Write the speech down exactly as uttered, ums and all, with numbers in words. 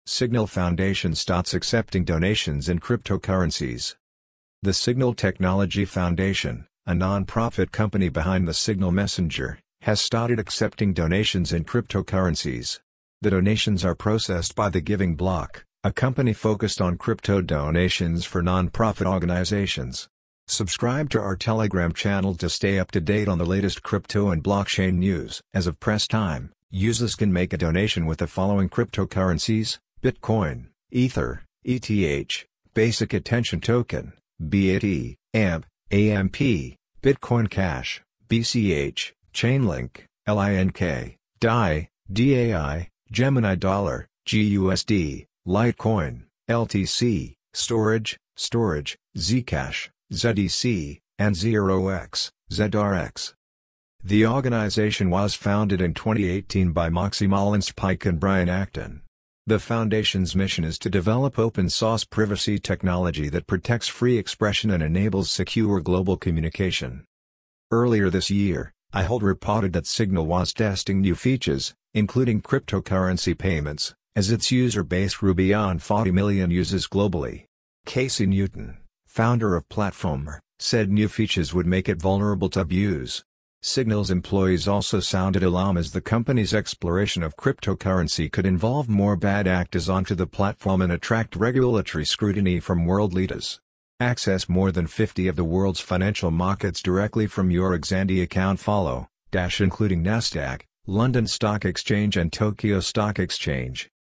Signal Foundation starts accepting donations in cryptocurrencies. The Signal Technology Foundation, a non-profit company behind the Signal Messenger, has started accepting donations in cryptocurrencies. The donations are processed by The Giving Block, a company focused on crypto donations for non-profit organizations. Subscribe to our Telegram channel to stay up to date on the latest crypto and blockchain news. As of press time, users can make a donation with the following cryptocurrencies: Bitcoin, Ether, E T H, Basic Attention Token, B A T, A M P, A M P, Bitcoin Cash, B C H, Chainlink, Link, D A I, D A I, Gemini Dollar, G U S D, Litecoin, L T C, Storage, Storage, Zcash, Z E C, and zero x, Z R X. The organization was founded in twenty eighteen by Moxie Molenspike and Brian Acton. The foundation's mission is to develop open-source privacy technology that protects free expression and enables secure global communication. Earlier this year, iHold reported that Signal was testing new features, including cryptocurrency payments, as its user base grew beyond forty million users globally. Casey Newton, founder of Platformer, said new features would make it vulnerable to abuse. Signal's employees also sounded alarm as the company's exploration of cryptocurrency could involve more bad actors onto the platform and attract regulatory scrutiny from world leaders. Access more than fifty of the world's financial markets directly from your Xandi account. Follow, dash including Nasdaq, London Stock Exchange and Tokyo Stock Exchange.